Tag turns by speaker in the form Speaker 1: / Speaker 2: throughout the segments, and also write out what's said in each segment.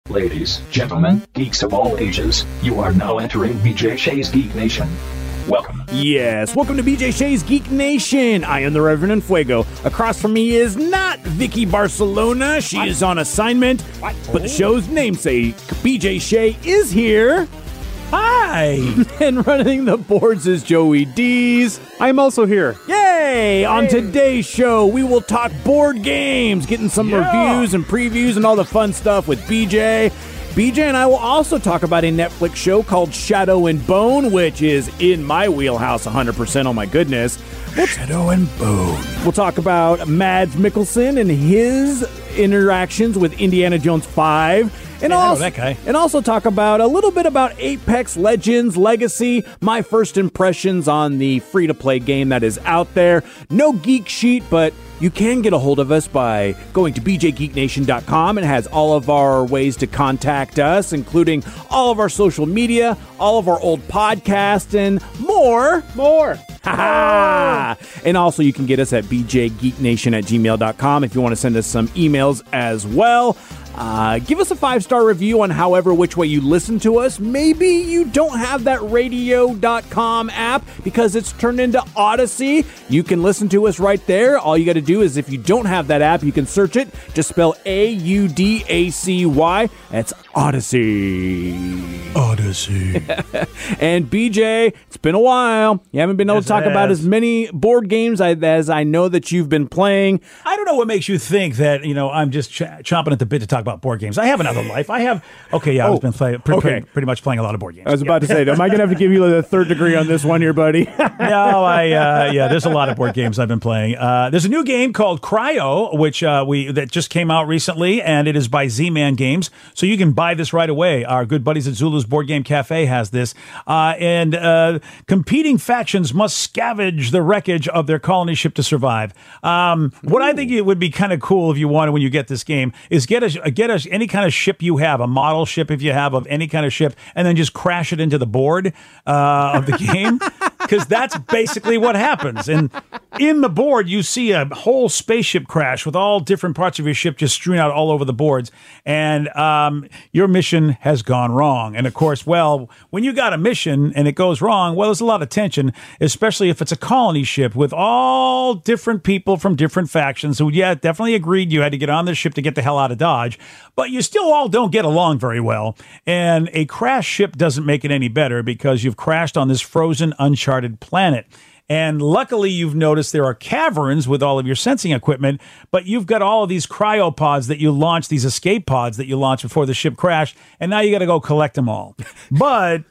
Speaker 1: Ladies, gentlemen, geeks of all ages, you are now entering BJ Shea's Geek Nation. Welcome.
Speaker 2: Yes, welcome to BJ Shea's Geek Nation. I am the Reverend Fuego. Across from me is not Vicky Barcelona. She is on assignment, but the show's namesake, BJ Shea, is here.
Speaker 3: Hi!
Speaker 2: And running the boards is Joey Dees.
Speaker 4: I'm also here.
Speaker 2: Yay! On today's show, we will talk board games, getting some reviews and previews and all the fun stuff with BJ. BJ and I will also talk about a Netflix show called Shadow and Bone, which is in my wheelhouse 100%. Oh my goodness.
Speaker 3: Shadow and Bone.
Speaker 2: We'll talk about Mads Mikkelsen and his interactions with Indiana Jones 5. And
Speaker 3: I know that guy.
Speaker 2: And also talk about a little bit about Apex Legends Legacy, my first impressions on the free-to-play game that is out there. No geek sheet, but you can get a hold of us by going to bjgeeknation.com. It has all of our ways to contact us, including all of our social media, all of our old podcasts, and more. Ha-ha! And also you can get us at bjgeeknation@gmail.com if you want to send us some emails as well. Give us a 5-star review on however which way you listen to us. Maybe you don't have that radio.com app because it's turned into Odyssey. You can listen to us right there. All you got to do is, if you don't have that app, you can search it. Just spell Audacy. That's Odyssey. And BJ, it's been a while. You haven't been able to talk about as many board games as I know that you've been playing.
Speaker 3: I don't know what makes you think that, I'm just chomping at the bit to talk about board games. I have another life. I've been playing pretty much playing a lot of board games.
Speaker 2: I was about to say, am I going to have to give you the third degree on this one here, buddy?
Speaker 3: No, there's a lot of board games I've been playing. There's a new game called Cryo, which that just came out recently, and it is by Z-Man Games. So you can buy this right away. Our good buddies at Zulu's Board Game Cafe has this. And competing factions must scavenge the wreckage of their colony ship to survive. What I think it would be kind of cool if you wanted when you get this game is get us any kind of ship you have, a model ship if you have of any kind of ship, and then just crash it into the board of the game. Because that's basically what happens. And in the board, you see a whole spaceship crash with all different parts of your ship just strewn out all over the boards. And your mission has gone wrong. And of course, when you got a mission and it goes wrong, there's a lot of tension, especially if it's a colony ship with all different people from different factions who, definitely agreed you had to get on this ship to get the hell out of Dodge. But you still all don't get along very well. And a crashed ship doesn't make it any better because you've crashed on this frozen, uncharted planet. And luckily, you've noticed there are caverns with all of your sensing equipment, but you've got all of these cryopods that you launch, these escape pods that you launch before the ship crashed, and now you got to go collect them all. But,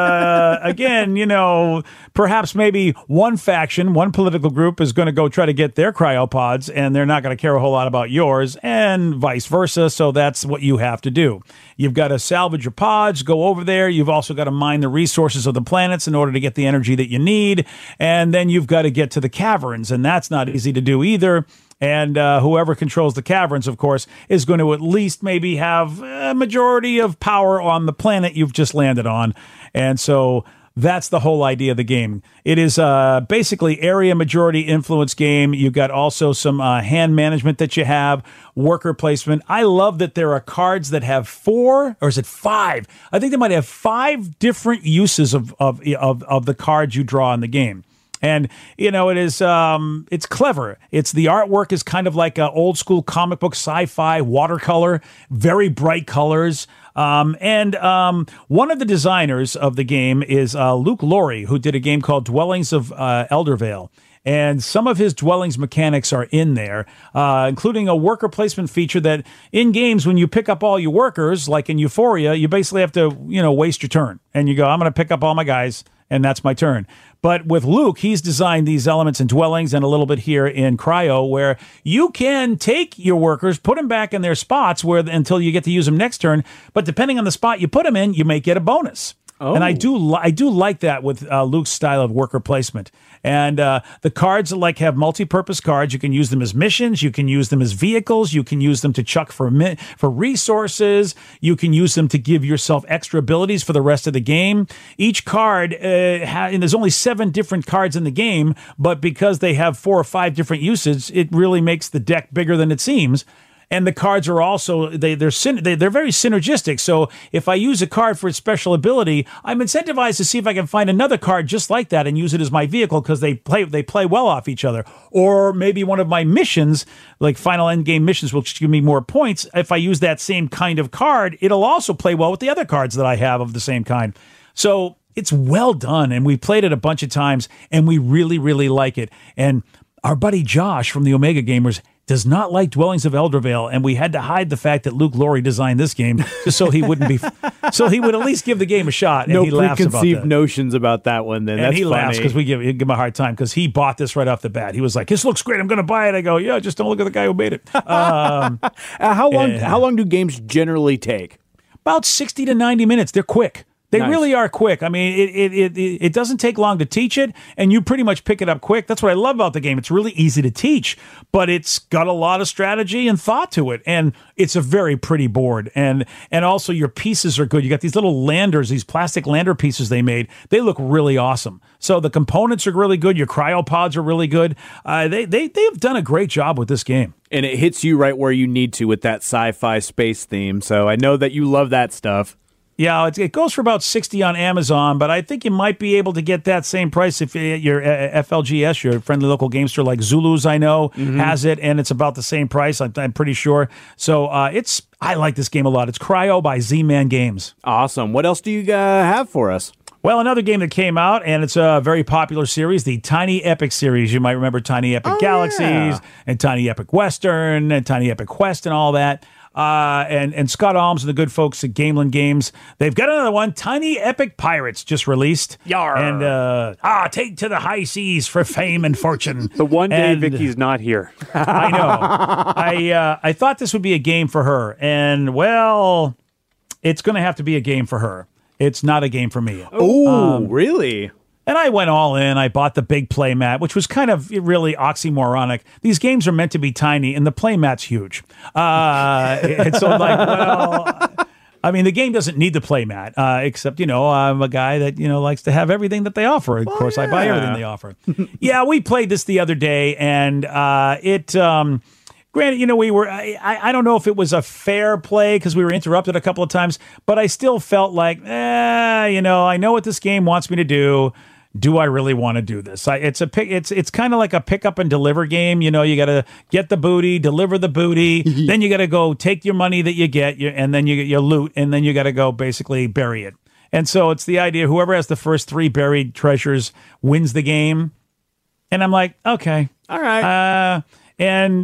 Speaker 3: again, perhaps maybe one faction, one political group is going to go try to get their cryopods, and they're not going to care a whole lot about yours, and vice versa, so that's what you have to do. You've got to salvage your pods, go over there. You've also got to mine the resources of the planets in order to get the energy that you need, and then you've got to get to the caverns, and that's not easy to do either. And whoever controls the caverns, of course, is going to at least maybe have a majority of power on the planet you've just landed on. And so that's the whole idea of the game. It is basically area majority influence game. You've got also some hand management that you have, worker placement. I love that there are cards that have 4, or is it 5? I think they might have 5 different uses of the cards you draw in the game. And, it is, it's clever. The artwork is kind of like a old school comic book sci-fi watercolor, very bright colors. And one of the designers of the game is Luke Laurie, who did a game called Dwellings of Eldervale. And some of his dwellings mechanics are in there, including a worker placement feature that in games, when you pick up all your workers, like in Euphoria, you basically have to, waste your turn. And you go, I'm going to pick up all my guys, and that's my turn. But with Luke, he's designed these elements in Dwellings and a little bit here in Cryo, where you can take your workers, put them back in their spots until you get to use them next turn. But depending on the spot you put them in, you may get a bonus. Oh. And I do like that with Luke's style of worker placement. And the cards have multi-purpose cards. You can use them as missions. You can use them as vehicles. You can use them to chuck for resources. You can use them to give yourself extra abilities for the rest of the game. Each card, and there's only 7 different cards in the game, but because they have 4 or 5 different uses, it really makes the deck bigger than it seems. And the cards are also they're very synergistic. So if I use a card for its special ability, I'm incentivized to see if I can find another card just like that and use it as my vehicle because they play well off each other. Or maybe one of my missions, like final end game missions, will give me more points. If I use that same kind of card, it'll also play well with the other cards that I have of the same kind. So it's well done, and we played it a bunch of times, and we really, really like it. And our buddy Josh from the Omega Gamers does not like Dwellings of Eldervale, and we had to hide the fact that Luke Laurie designed this game just so he wouldn't be, so he would at least give the game a shot. And
Speaker 2: no
Speaker 3: he laughs about
Speaker 2: preconceived
Speaker 3: that.
Speaker 2: notions about that one. Then
Speaker 3: And
Speaker 2: that's
Speaker 3: he
Speaker 2: funny.
Speaker 3: laughs because we give him a hard time because he bought this right off the bat. He was like, "This looks great. I'm going to buy it." I go, "Yeah, just don't look at the guy who made it."
Speaker 2: How long do games generally take?
Speaker 3: About 60 to 90 minutes. They're quick. They
Speaker 2: Nice.
Speaker 3: really are quick. I mean, it doesn't take long to teach it, and you pretty much pick it up quick. That's what I love about the game. It's really easy to teach, but it's got a lot of strategy and thought to it, and it's a very pretty board. And also your pieces are good. You got these little landers, these plastic lander pieces they made. They look really awesome. So the components are really good. Your cryopods are really good. They've done a great job with this game.
Speaker 2: And it hits you right where you need to with that sci-fi space theme. So I know that you love that stuff.
Speaker 3: Yeah, it goes for about $60 on Amazon, but I think you might be able to get that same price if your FLGS, your friendly local game store like Zulu's, I know, has it, and it's about the same price, I'm pretty sure. So I like this game a lot. It's Cryo by Z-Man Games.
Speaker 2: Awesome. What else do you have for us?
Speaker 3: Well, another game that came out, and it's a very popular series, the Tiny Epic series. You might remember Tiny Epic Galaxies and Tiny Epic Western and Tiny Epic Quest and all that. And Scott Alms and the good folks at Gameland Games, they've got another one, Tiny Epic Pirates, just released.
Speaker 2: Yar.
Speaker 3: And take to the high seas for fame and fortune.
Speaker 4: The one day
Speaker 3: And
Speaker 4: Vicky's not here.
Speaker 3: I know. I thought this would be a game for her, and well, it's going to have to be a game for her. It's not a game for me.
Speaker 2: Oh, really?
Speaker 3: And I went all in. I bought the big play mat, which was kind of really oxymoronic. These games are meant to be tiny, and the play mat's huge. And so I'm like, well, I mean, the game doesn't need the play mat, except, I'm a guy that, likes to have everything that they offer. Of course, I buy everything they offer. Yeah, we played this the other day, and granted, we were, I don't know if it was a fair play because we were interrupted a couple of times, but I still felt like, I know what this game wants me to do. Do I really want to do this? It's kind of like a pick up and deliver game. You got to get the booty, deliver the booty, then you got to go take your money that you get, and then you get your loot, and then you got to go basically bury it. And so it's the idea, whoever has the first 3 buried treasures wins the game. And I'm like, okay.
Speaker 2: All right.
Speaker 3: And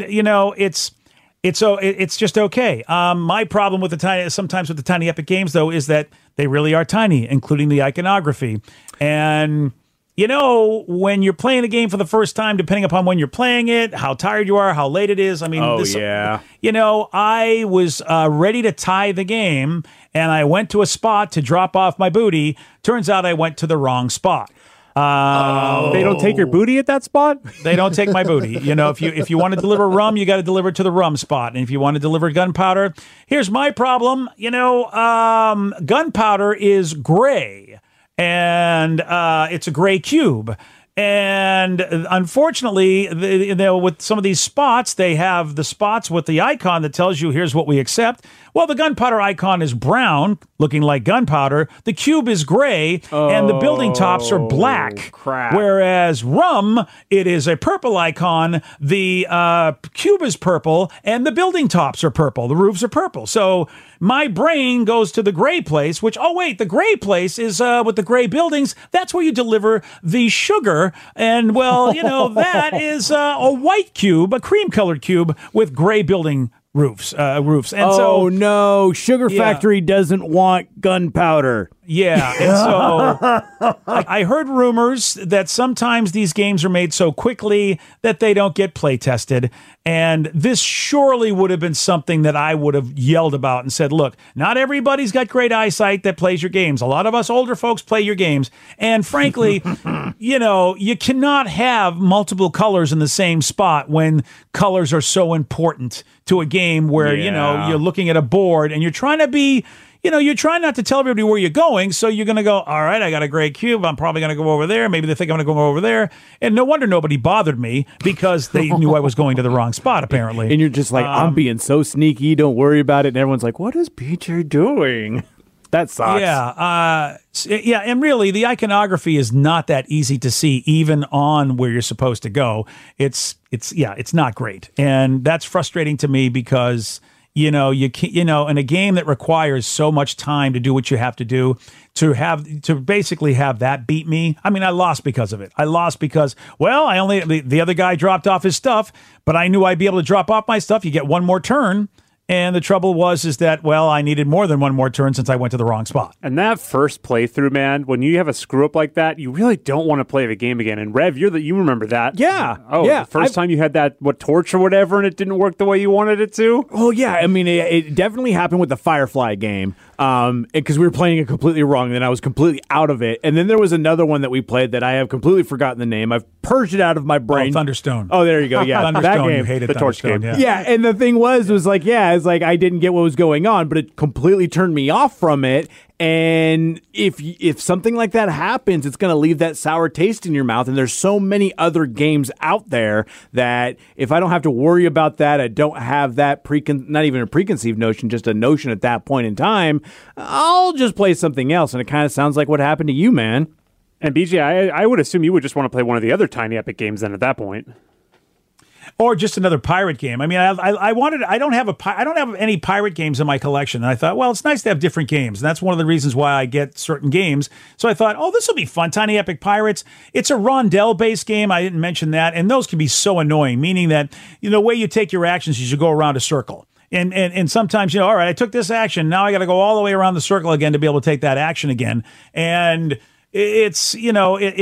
Speaker 3: it's just okay. My problem with sometimes with the Tiny Epic games though is that they really are tiny, including the iconography. And when you're playing a game for the first time, depending upon when you're playing it, how tired you are, how late it is. I mean,
Speaker 2: yeah.
Speaker 3: I was ready to tie the game, and I went to a spot to drop off my booty. Turns out I went to the wrong spot.
Speaker 4: They don't take your booty at that spot?
Speaker 3: They don't take my booty. If you want to deliver rum, you got to deliver it to the rum spot. And if you want to deliver gunpowder, here's my problem. Gunpowder is gray, and it's a gray cube. And unfortunately, with some of these spots, they have the spots with the icon that tells you here's what we accept. Well, the gunpowder icon is brown, looking like gunpowder. The cube is gray, and the building tops are black.
Speaker 2: Crap.
Speaker 3: Whereas rum, it is a purple icon. The cube is purple, and the building tops are purple. The roofs are purple. So my brain goes to the gray place, which, the gray place is with the gray buildings. That's where you deliver the sugar. And, that is a white cube, a cream-colored cube with gray building roofs. And
Speaker 2: no, Sugar Factory doesn't want gunpowder.
Speaker 3: Yeah, and so I heard rumors that sometimes these games are made so quickly that they don't get play tested, and this surely would have been something that I would have yelled about and said, look, not everybody's got great eyesight that plays your games. A lot of us older folks play your games, and frankly, you cannot have multiple colors in the same spot when colors are so important to a game where, you're looking at a board and you're trying to be you're trying not to tell everybody where you're going. So you're going to go, all right, I got a gray cube. I'm probably going to go over there. Maybe they think I'm going to go over there. And no wonder nobody bothered me because they knew I was going to the wrong spot, apparently.
Speaker 2: And you're just like, I'm being so sneaky. Don't worry about it. And everyone's like, what is BJ doing? That sucks.
Speaker 3: Yeah, and really, the iconography is not that easy to see, even on where you're supposed to go. It's not great, and that's frustrating to me because you can't, in a game that requires so much time to do what you have to do, to basically have that beat me. I mean, I lost because of it. I lost because, the other guy dropped off his stuff, but I knew I'd be able to drop off my stuff. You get one more turn. And the trouble is that, I needed more than one more turn since I went to the wrong spot.
Speaker 4: And that first playthrough, man, when you have a screw up like that, you really don't want to play the game again. And Rev, you remember that?
Speaker 2: Yeah.
Speaker 4: Oh,
Speaker 2: yeah.
Speaker 4: The first time you had that torch or whatever, and it didn't work the way you wanted it to.
Speaker 2: Oh yeah, I mean, it definitely happened with the Firefly game, because we were playing it completely wrong. And then I was completely out of it. And then there was another one that we played that I have completely forgotten the name. I've purged it out of my brain.
Speaker 3: Thunderstone.
Speaker 2: Oh, there you go. Yeah,
Speaker 3: Thunderstone.
Speaker 2: that game.
Speaker 3: You hated
Speaker 2: the
Speaker 3: torch game.
Speaker 2: Yeah, and the thing was like, it's like I didn't get what was going on, but it completely turned me off from it. And if something like that happens, it's going to leave that sour taste in your mouth. And there's so many other games out there that if I don't have to worry about that, I don't have that not even a preconceived notion, just a notion at that point in time, I'll just play something else. And it kind of sounds like what happened to you, man.
Speaker 4: And BJ, I would assume you would just want to play one of the other Tiny Epic games then at that point.
Speaker 3: Or just another pirate game. I mean, I don't have any pirate games in my collection. And I thought, it's nice to have different games. And that's one of the reasons why I get certain games. So I thought, this will be fun. Tiny Epic Pirates. It's a rondelle-based game. I didn't mention that. And those can be so annoying, meaning that, the way you take your actions is you go around a circle. And sometimes, all right, I took this action. Now I got to go all the way around the circle again to be able to take that action again. And I'm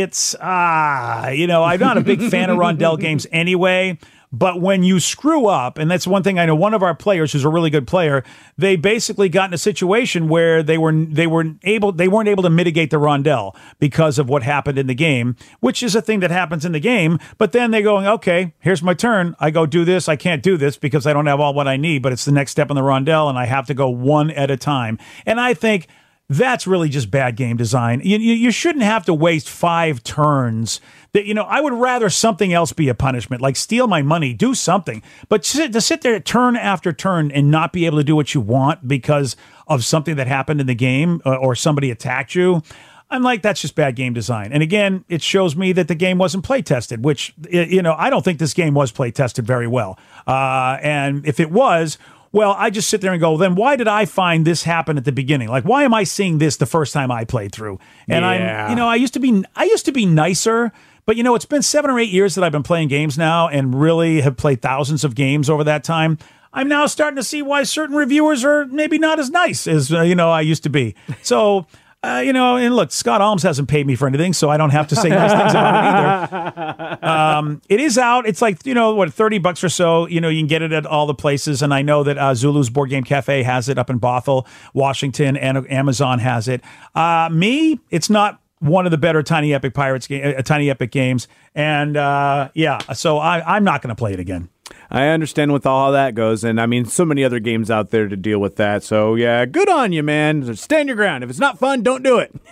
Speaker 3: not a big fan of rondelle games anyway. But when you screw up, and that's one thing I know, one of our players who's a really good player, they basically got in a situation where they weren't able to mitigate the rondelle because of what happened in the game, which is a thing that happens in the game. But then they're going, okay, here's my turn. I go do this. I can't do this because I don't have all what I need, but it's the next step in the rondelle, and I have to go one at a time. And I think that's really just bad game design. You shouldn't have to waste 5 turns. I would rather something else be a punishment, like steal my money, do something. But to sit there turn after turn and not be able to do what you want because of something that happened in the game or somebody attacked you, I'm like, that's just bad game design. And again, it shows me that the game wasn't play tested, which, I don't think this game was play tested very well. And if it was, I just sit there and go, then why did I find this happen at the beginning? Like, why am I seeing this the first time I played through? And I used to be nicer, but it's been 7 or 8 years that I've been playing games now and really have played thousands of games over that time. I'm now starting to see why certain reviewers are maybe not as nice as, I used to be. So, and look, Scott Alms hasn't paid me for anything, so I don't have to say nice things about it either. It is out. It's like, $30 or so. You can get it at all the places. And I know that Zulu's Board Game Cafe has it up in Bothell, Washington, and Amazon has it. It's not one of the better Tiny Epic games. And so I'm not going to play it again.
Speaker 2: I understand with all that goes, and I mean, so many other games out there to deal with that. So yeah, good on you, man. Stand your ground. If it's not fun, don't do it.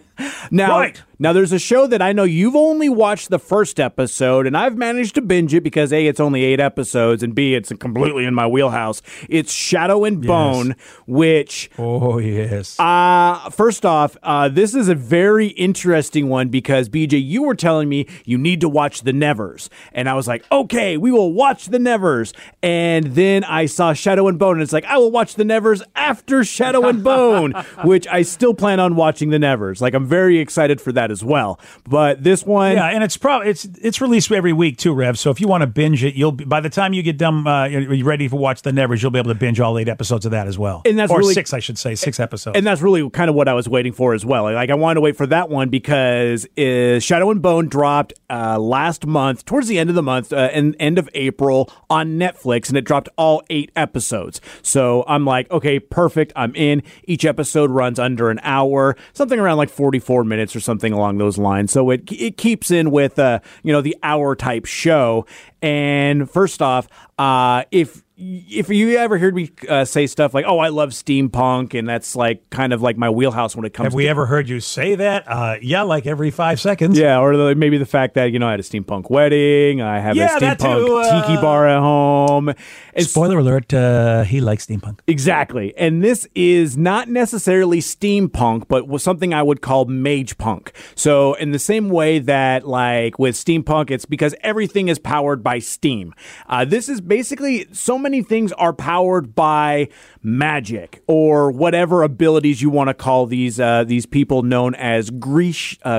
Speaker 2: Now, there's a show that I know you've only watched the first episode, and I've managed to binge it because A, it's only 8 episodes, and B, it's completely in my wheelhouse. It's Shadow and Bone, which...
Speaker 3: Oh, yes.
Speaker 2: First off, this is a very interesting one because, BJ, you were telling me you need to watch The Nevers, and I was like, okay, we will watch The Nevers. And then I saw Shadow and Bone, and it's like, I will watch The Nevers after Shadow and Bone, which I still plan on watching The Nevers. Like, I'm very excited for that as well. But this one...
Speaker 3: Yeah, and it's released every week too, Rev. So if you want to binge it, by the time you get done, you're ready to watch The Nevers, you'll be able to binge all 8 episodes of that as well.
Speaker 2: And that's
Speaker 3: or
Speaker 2: really,
Speaker 3: 6, I should say, 6 episodes.
Speaker 2: And that's really kind of what I was waiting for as well. Like, I wanted to wait for that one because Shadow and Bone dropped last month, towards the end of the month, end of April on Netflix, and it dropped all 8 episodes. So I'm like, okay, perfect. I'm in. Each episode runs under an hour, something around like 44 minutes or something along those lines. So it keeps in with the hour type show. And first off, If you ever heard me say stuff like, "Oh, I love steampunk," and that's like kind of like my wheelhouse when it comes.
Speaker 3: Have we ever heard you say that? Yeah, like every 5 seconds.
Speaker 2: Yeah, or maybe the fact that I had a steampunk wedding. I have a
Speaker 3: that
Speaker 2: steampunk
Speaker 3: too,
Speaker 2: tiki bar at home. And
Speaker 3: Spoiler alert: he likes steampunk.
Speaker 2: Exactly. And this is not necessarily steampunk, but was something I would call mage punk. So in the same way that like with steampunk, it's because everything is powered by steam. This is basically so many things are powered by magic or whatever abilities you want to call these people known as Grisha.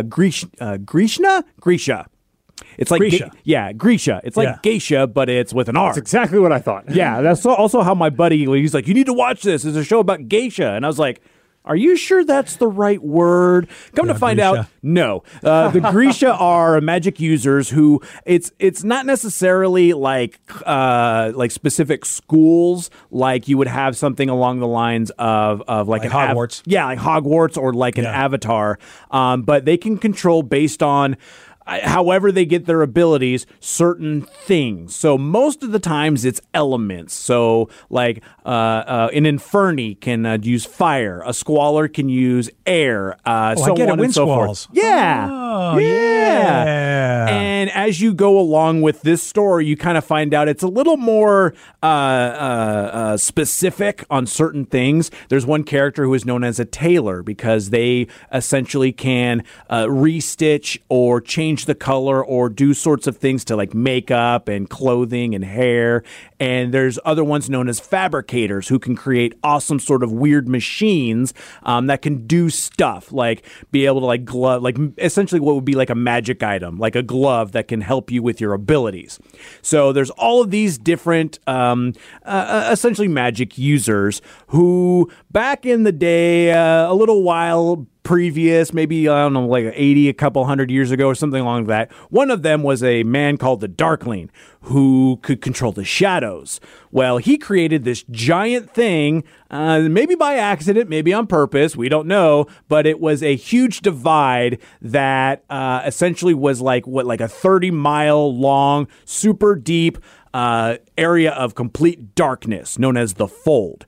Speaker 2: It's like
Speaker 3: Grisha.
Speaker 2: Grisha. It's like geisha, but it's with an R.
Speaker 4: That's exactly what I thought.
Speaker 2: Yeah, that's also how my buddy, he's like, you need to watch this. There's a show about geisha. And I was like, are you sure that's the right word? Come to find out, no. The Grisha are magic users who it's not necessarily like specific schools, like you would have something along the lines of like an
Speaker 3: Hogwarts.
Speaker 2: like Hogwarts or like an Avatar. But they can control based on however they get their abilities, certain things. So most of the times it's elements. So like an Inferni can use fire. A Squaller can use air. So
Speaker 3: I get
Speaker 2: on
Speaker 3: it.
Speaker 2: and so
Speaker 3: Windsqualls.
Speaker 2: forth. Yeah.
Speaker 3: Oh, yeah.
Speaker 2: And as you go along with this story, you kind of find out it's a little more specific on certain things. There's one character who is known as a tailor because they essentially can restitch or change the color or do sorts of things to like makeup and clothing and hair. And there's other ones known as fabricators who can create awesome sort of weird machines that can do stuff like be able to like glove, like essentially what would be like a magic item, like a glove that can help you with your abilities. So there's all of these different essentially magic users who back in the day, a little while previous, maybe, I don't know, like 80, a couple hundred years ago or something along that. One of them was a man called the Darkling who could control the shadows. Well, he created this giant thing, maybe by accident, maybe on purpose, we don't know, but it was a huge divide that essentially was like a 30-mile long, super deep area of complete darkness known as the Fold.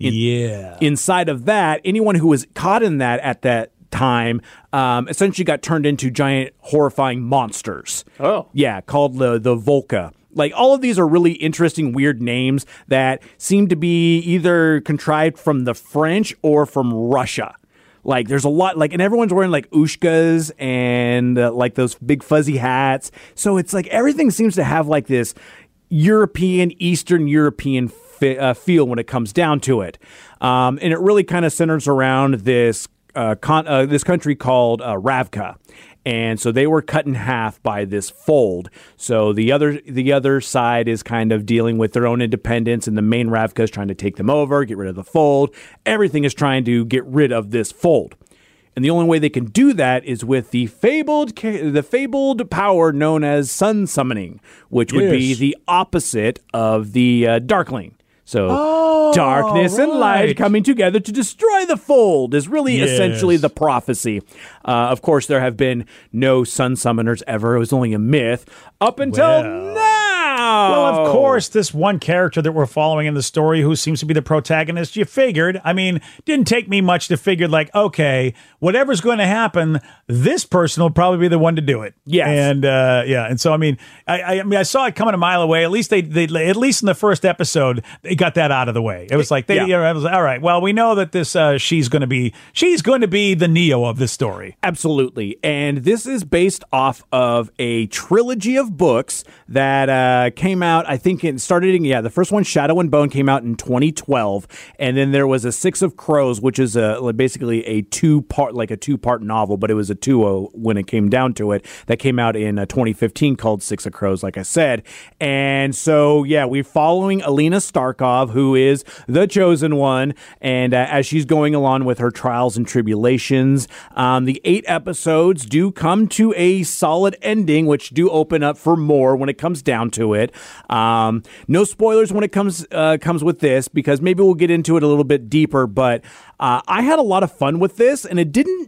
Speaker 2: Inside of that, anyone who was caught in that at that time essentially got turned into giant horrifying monsters.
Speaker 4: Oh.
Speaker 2: Yeah, called the Volca. Like, all of these are really interesting, weird names that seem to be either contrived from the French or from Russia. Like, there's a lot, like, and everyone's wearing, like, ushkas and, like, those big fuzzy hats. So it's like everything seems to have, like, this European, Eastern European feel when it comes down to it. And it really kind of centers around this this country called Ravka. And so they were cut in half by this Fold. So the other side is kind of dealing with their own independence, and the main Ravka is trying to take them over, get rid of the Fold. Everything is trying to get rid of this Fold. And the only way they can do that is with the fabled power known as sun summoning, which would be the opposite of the Darkling. So darkness and light coming together to destroy the Fold is really essentially the prophecy. Of course, there have been no sun summoners ever. It was only a myth up until now.
Speaker 3: Well, of course, this one character that we're following in the story who seems to be the protagonist, you figured. I mean, didn't take me much to figure, like, okay, whatever's going to happen, this person will probably be the one to do it.
Speaker 2: Yes.
Speaker 3: And, and so, I mean, I saw it coming a mile away. At least they at least in the first episode, they got that out of the way. It was like, I was like, all right, well, we know that this, she's going to be the Neo of this story.
Speaker 2: Absolutely. And this is based off of a trilogy of books that came out, I think the first one, Shadow and Bone, came out in 2012. And then there was a Six of Crows, which is basically a two-part novel, but it was a 2 when it came down to it, that came out in 2015 called Six of Crows, like I said. And so, we're following Alina Starkov, who is the chosen one, and as she's going along with her trials and tribulations, the 8 episodes do come to a solid ending, which do open up for more when it comes down to it. No spoilers when it comes with this, because maybe we'll get into it a little bit deeper, but I had a lot of fun with this, and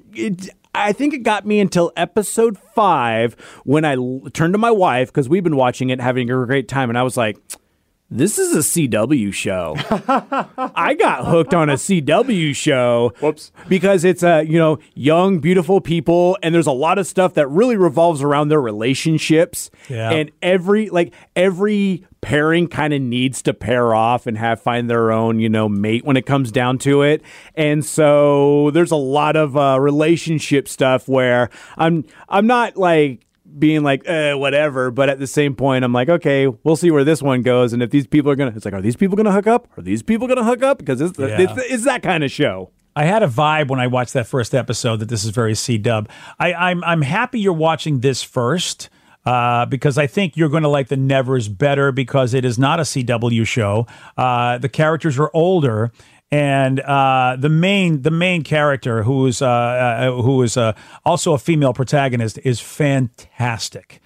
Speaker 2: I think it got me until episode 5 when I turned to my wife, because we've been watching it, having a great time, and I was like, this is a CW show. I got hooked on a CW show.
Speaker 4: Whoops.
Speaker 2: Because it's young, beautiful people, and there's a lot of stuff that really revolves around their relationships.
Speaker 3: Yeah.
Speaker 2: And every pairing kind of needs to pair off and find their own, mate when it comes down to it. And so there's a lot of relationship stuff where I'm not like being like, whatever. But at the same point, I'm like, okay, we'll see where this one goes. And if these people are are these people going to hook up? Are these people going to hook up? Because it's that kind of show.
Speaker 3: I had a vibe when I watched that first episode that this is very C-dub. I'm happy you're watching this first. Because I think you're going to like The Nevers better because it is not a CW show. The characters are older. And the main character, who is also a female protagonist, is fantastic.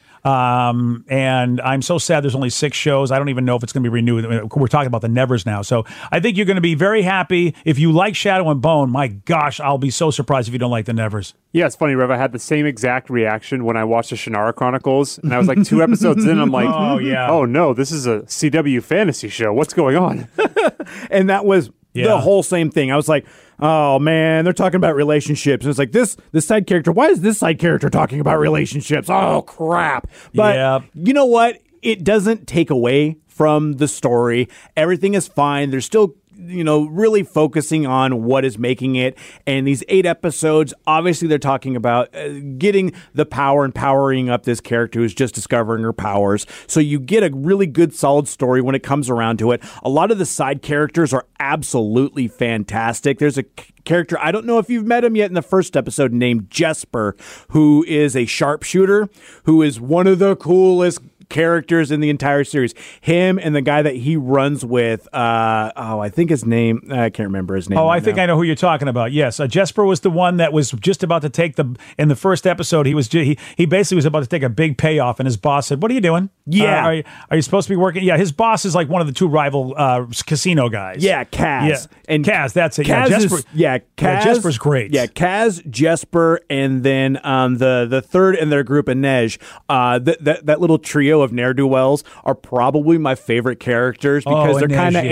Speaker 3: And I'm so sad there's only 6 shows. I don't even know if it's going to be renewed. We're talking about The Nevers now. So I think you're going to be very happy. If you like Shadow and Bone, my gosh, I'll be so surprised if you don't like The Nevers.
Speaker 4: Yeah, it's funny, Rev. I had the same exact reaction when I watched the Shannara Chronicles, and I was like 2 episodes in, I'm like, oh no, this is a CW fantasy show. What's going on?
Speaker 2: And that was the whole same thing. I was like, oh man, they're talking about relationships. And it's like this side character. Why is this side character talking about relationships? Oh crap. But you know what? It doesn't take away from the story. Everything is fine. There's still really focusing on what is making it. And these 8 episodes, obviously they're talking about getting the power and powering up this character who's just discovering her powers. So you get a really good, solid story when it comes around to it. A lot of the side characters are absolutely fantastic. There's a character, I don't know if you've met him yet in the first episode, named Jesper, who is a sharpshooter, who is one of the coolest characters in the entire series. Him and the guy that he runs with, I think his name, I can't remember his name.
Speaker 3: Oh, I think I know who you're talking about. Yes, Jesper was the one that was just about to take in the first episode, he basically was about to take a big payoff, and his boss said, "What are you doing?
Speaker 2: Yeah.
Speaker 3: Are you supposed to be working?" Yeah, his boss is like one of the 2 rival casino guys.
Speaker 2: Yeah, Kaz.
Speaker 3: Yeah.
Speaker 2: And
Speaker 3: Kaz, that's it.
Speaker 2: Kaz
Speaker 3: Kaz, Jesper's great.
Speaker 2: Yeah, Kaz, Jesper, and then the third in their group, Inej. That little trio of ne'er-do-wells are probably my favorite characters because they're kind of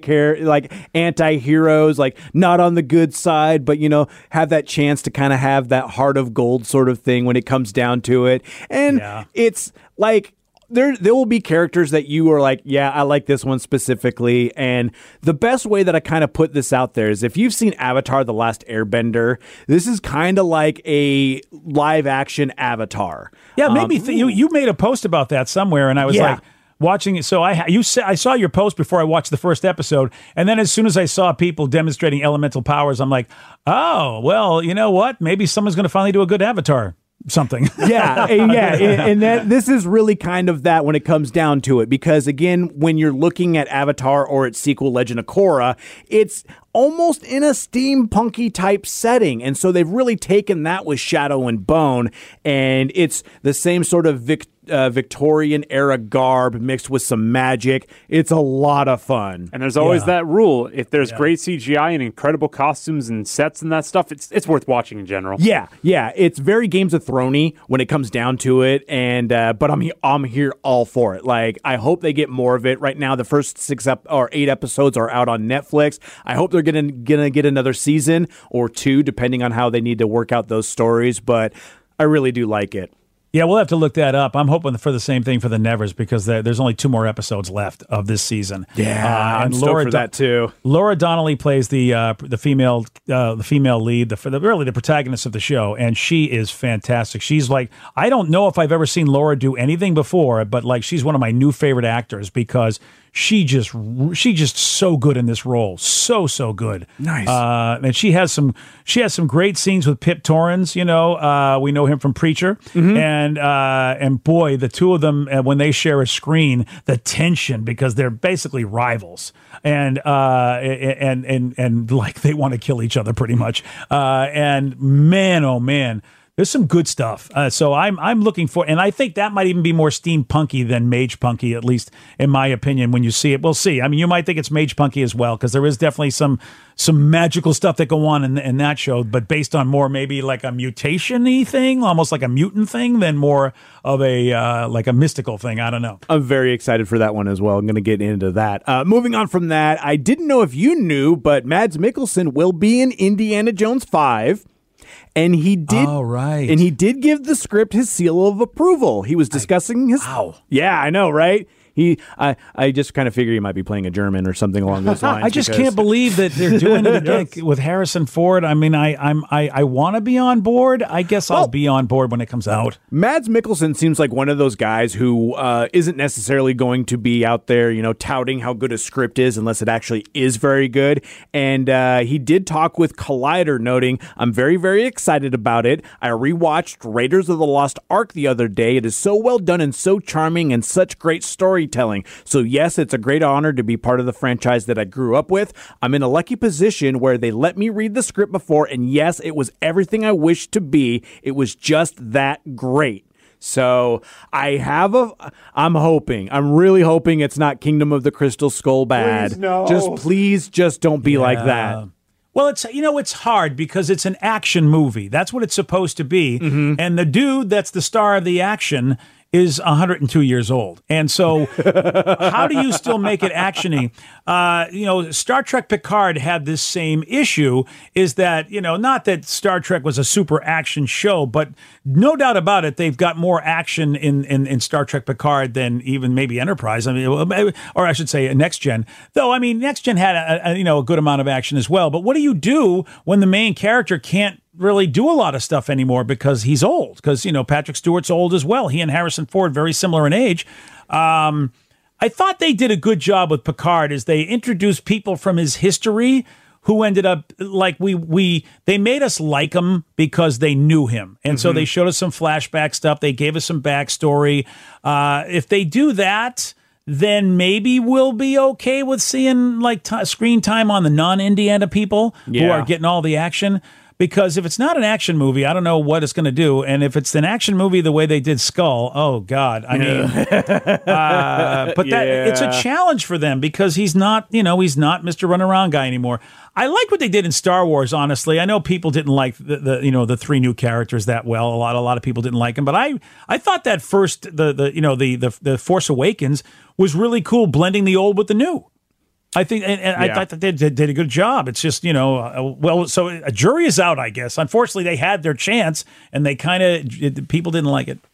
Speaker 2: anti-heroes, like not on the good side, but have that chance to kind of have that heart of gold sort of thing when it comes down to it. And it's like there will be characters that you are like, yeah, I like this one specifically. And the best way that I kind of put this out there is if you've seen Avatar: The Last Airbender, this is kind of like a live action Avatar.
Speaker 3: Yeah, maybe you made a post about that somewhere, and I was like watching it. So I saw your post before I watched the first episode, and then as soon as I saw people demonstrating elemental powers, I'm like, oh, well, you know what? Maybe someone's going to finally do a good Avatar. Something.
Speaker 2: And this is really kind of that when it comes down to it, because again, when you're looking at Avatar or its sequel, Legend of Korra, it's almost in a steampunky type setting. And so they've really taken that with Shadow and Bone, and it's the same sort of Victorian era garb mixed with some magic. It's a lot of fun.
Speaker 4: And there's always that rule. If there's great CGI and incredible costumes and sets and that stuff, it's worth watching in general.
Speaker 2: Yeah. It's very Games of Thrones-y when it comes down to it. And but I'm here all for it. Like, I hope they get more of it. Right now, the first 8 episodes are out on Netflix. I hope they're gonna get another season or 2, depending on how they need to work out those stories. But I really do like it.
Speaker 3: Yeah, we'll have to look that up. I'm hoping for the same thing for The Nevers because there's only 2 more episodes left of this season.
Speaker 2: Yeah, I'm stoked for that too.
Speaker 3: Laura Donnelly plays the female lead, the protagonist of the show, and she is fantastic. She's like, I don't know if I've ever seen Laura do anything before, but like she's one of my new favorite actors because she just so good in this role, so good.
Speaker 2: Nice.
Speaker 3: And she has some great scenes with Pip Torrens. We know him from Preacher, and boy, the 2 of them when they share a screen, the tension because they're basically rivals, and like they want to kill each other pretty much. And man, oh man. There's some good stuff. So I'm looking for, and I think that might even be more steampunky than mage punky, at least in my opinion. When you see it, we'll see. I mean, you might think it's mage punky as well, because there is definitely some magical stuff that go on in that show, but based on more maybe like a mutation-y thing, almost like a mutant thing, than more of a like a mystical thing. I don't know.
Speaker 2: I'm very excited for that one as well. I'm going to get into that. Moving on from that, I didn't know if you knew, but Mads Mikkelsen will be in Indiana Jones 5. And he did.
Speaker 3: Oh, right.
Speaker 2: And he did give the script his seal of approval. He was discussing his.
Speaker 3: Wow.
Speaker 2: Yeah, I know, right? I just kind of figure he might be playing a German or something along those lines.
Speaker 3: I just can't believe that they're doing it again with Harrison Ford. I mean, I want to be on board. I guess I'll be on board when it comes out.
Speaker 2: Mads Mikkelsen seems like one of those guys who isn't necessarily going to be out there, touting how good a script is unless it actually is very good. And he did talk with Collider, noting, "I'm very, very excited about it. I rewatched Raiders of the Lost Ark the other day. It is so well done and so charming and such great storytelling. So yes, it's a great honor to be part of the franchise that I grew up with. I'm in a lucky position where they let me read the script before, and yes, it was everything I wished to be. It was just that great." So I'm really hoping it's not Kingdom of the Crystal Skull bad.
Speaker 4: Please, no.
Speaker 2: Just don't be like that.
Speaker 3: Well, it's hard because it's an action movie. That's what it's supposed to be. Mm-hmm. And the dude that's the star of the action is 102 years old. And so how do you still make it action-y? Star Trek Picard had this same issue, is that, not that Star Trek was a super action show, but no doubt about it, they've got more action in Star Trek Picard than even maybe Enterprise. I mean, or I should say Next Gen. Though, I mean, Next Gen had a good amount of action as well. But what do you do when the main character can't really do a lot of stuff anymore because he's old? Because, Patrick Stewart's old as well. He and Harrison Ford, very similar in age. I thought they did a good job with Picard as they introduced people from his history who ended up like they made us like him because they knew him. And so they showed us some flashback stuff. They gave us some backstory. If they do that, then maybe we'll be okay with seeing like screen time on the non-Indiana people who are getting all the action. Because if it's not an action movie, I don't know what it's going to do. And if it's an action movie the way they did Skull, oh, God. I mean, it's a challenge for them because he's not Mr. Runaround guy anymore. I like what they did in Star Wars, honestly. I know people didn't like the three new characters that well. A lot of people didn't like them. But I thought that first, the Force Awakens was really cool, blending the old with the new. I think, I thought that they did a good job. It's just, so a jury is out, I guess. Unfortunately, they had their chance, and they people didn't like it.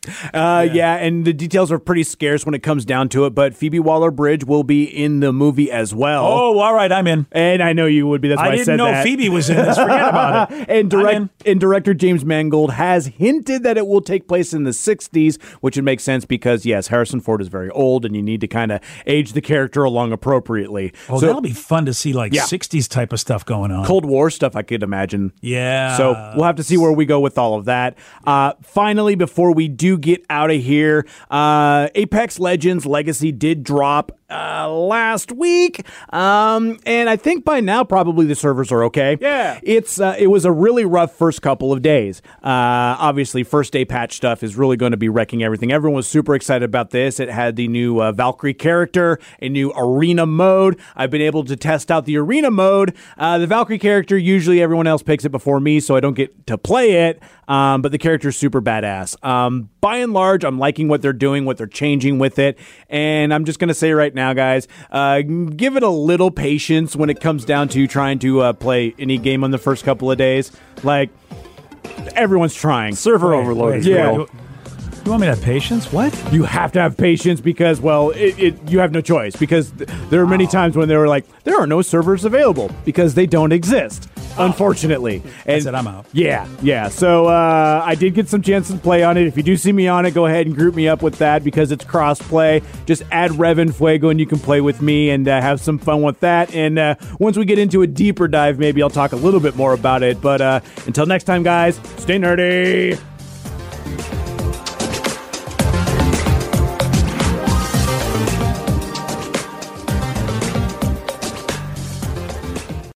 Speaker 2: And the details are pretty scarce when it comes down to it, but Phoebe Waller-Bridge will be in the movie as well.
Speaker 3: Oh, all right, I'm in.
Speaker 2: And I know you would be. That's why I said that.
Speaker 3: I didn't know Phoebe was in this. Forget about it.
Speaker 2: And director James Mangold has hinted that it will take place in the 60s, which would make sense because, yes, Harrison Ford is very old, and you need to kind of age the character along appropriately.
Speaker 3: Oh, so that'll be fun to see, 60s type of stuff going on.
Speaker 2: Cold War stuff, I could imagine.
Speaker 3: Yeah.
Speaker 2: So we'll have to see where we go with all of that. Finally, before we do get out of here, Apex Legends Legacy did drop last week, and I think by now probably the servers are okay.
Speaker 4: Yeah.
Speaker 2: It was a really rough first couple of days. Obviously, first day patch stuff is really going to be wrecking everything. Everyone was super excited about this. It had the new Valkyrie character, a new arena mode. I've been able to test out the arena mode. The Valkyrie character, usually everyone else picks it before me, so I don't get to play it, but the character's super badass. By and large, I'm liking what they're doing, what they're changing with it, and I'm just going to say right now, guys, give it a little patience when it comes down to trying to play any game on the first couple of days. Like, everyone's trying.
Speaker 4: Server overload.
Speaker 2: Yeah.
Speaker 3: You want me to have patience? What?
Speaker 2: You have to have patience because, well, you have no choice. Because there are many times when they were like, there are no servers available because they don't exist, unfortunately. And
Speaker 3: I said I'm out.
Speaker 2: Yeah. So I did get some chances to play on it. If you do see me on it, go ahead and group me up with that because it's cross-play. Just add Revan Fuego and you can play with me and have some fun with that. And once we get into a deeper dive, maybe I'll talk a little bit more about it. But until next time, guys, stay nerdy.